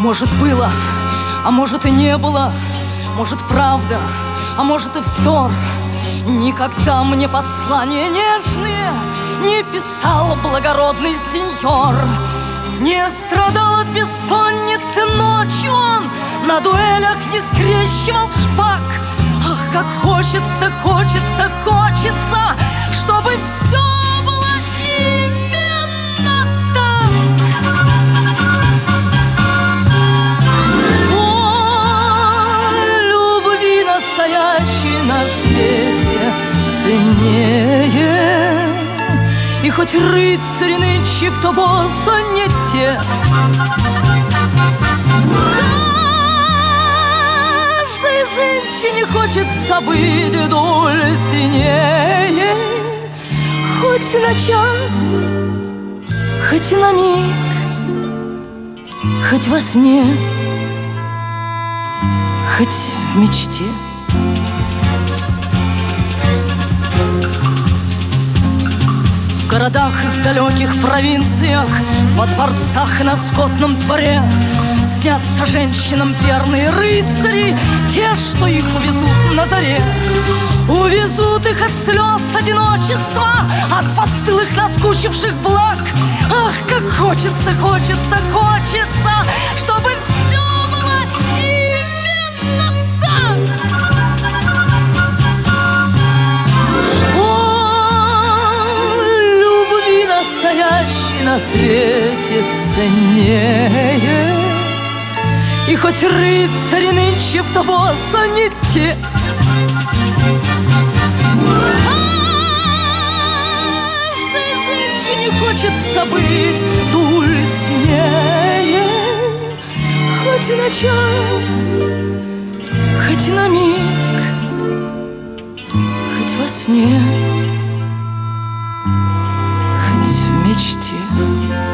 Может, было, а может и не было. Может, правда, а может и вздор. Никогда мне послания нежные не писал благородный сеньор. Не страдал от бессонницы ночью он, на дуэлях не скрещивал шпаг. Ах, как хочется, хочется, хочется, чтобы все было именно так. О, любви настоящей на свете ценнее. И хоть рыцари нынче в Тобосо не те, каждой женщине хочется быть дульсинее. Хоть на час, хоть на миг, хоть во сне, хоть в мечте. В городах и в далеких провинциях, во дворцах и на скотном дворе снятся женщинам верные рыцари, те, что их увезут на заре. Увезут их от слез одиночества, от постылых наскучивших благ. Ах, как хочется, хочется, хочется, чтобы все было именно так. Настоящий на свете ценнее. И хоть рыцари нынче в Тобосо не те, каждой женщине хочется быть дульсинее. Хоть на час, хоть на миг, хоть во сне, в мечте.